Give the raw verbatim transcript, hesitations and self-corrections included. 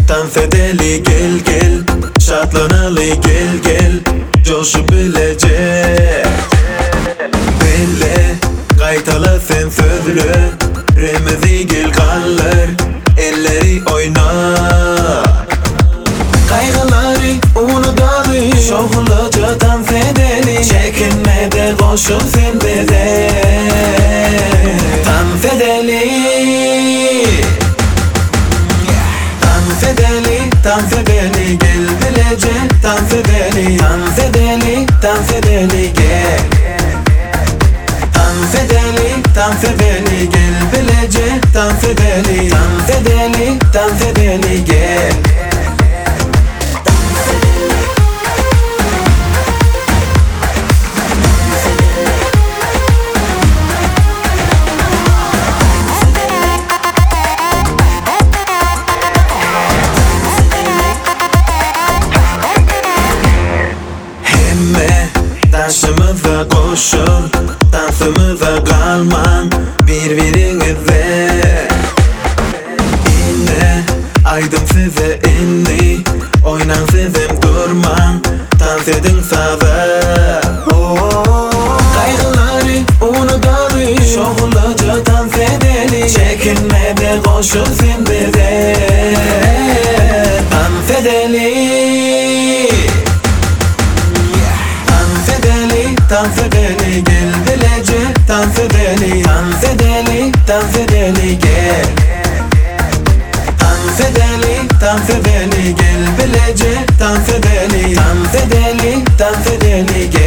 Dans edeli gel gel, şatlanalı gel gel, coşup bilecek. Belle, qaytalasın sözlü, remizi gel kalır, elleri oynar. Kaygıları unutalım, şoğulaca dans edelim, çekinmede koşulsun bize. Dans edelim, dans edelim, dans edelim, gel bilecek. Dans edelim, dans edelim, dans edelim, gel. Dans edelim, dans edelim, gel bilecek. Dans edelim, dans edelim, dans edelim, gel. Taşımıza koşul, dansımıza kalman birbirinize. İnne, aydım size inni, oynan sizin durman, dans edin saza. Kaygıları unutalım, şoğulaca dans edelim, çekinmede koşulsun bize. Dans edelim, dans edelim, gel bilecek. Dans edelim, dans edelim, dans edelim, gel. Dans edelim, dans edelim, gel bilecek. Dans edelim, dans edelim, dans edelim, gel.